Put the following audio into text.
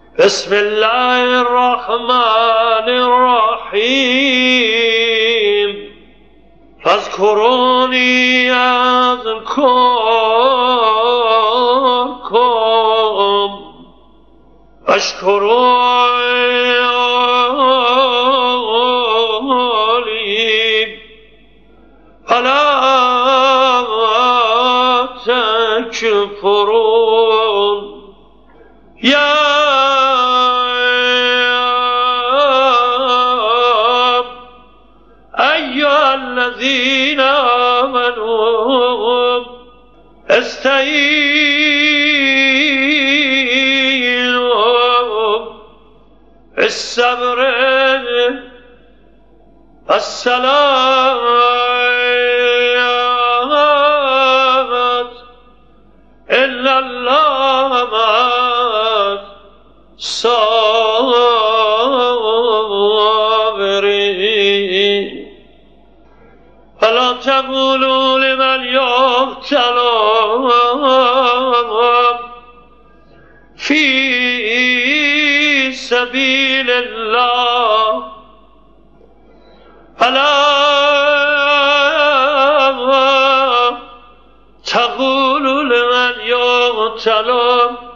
بسم الله الرحمن الرحيم فاذكروني اذكركم واشكروا لي فلا تكفرون يا أيها الذين آمنوا استعينوا بالصبر والصلاة إن الله مع الصابرين فلا تقولوا لمن يقتل في سبيل الله فلا تقولوا لمن يقتل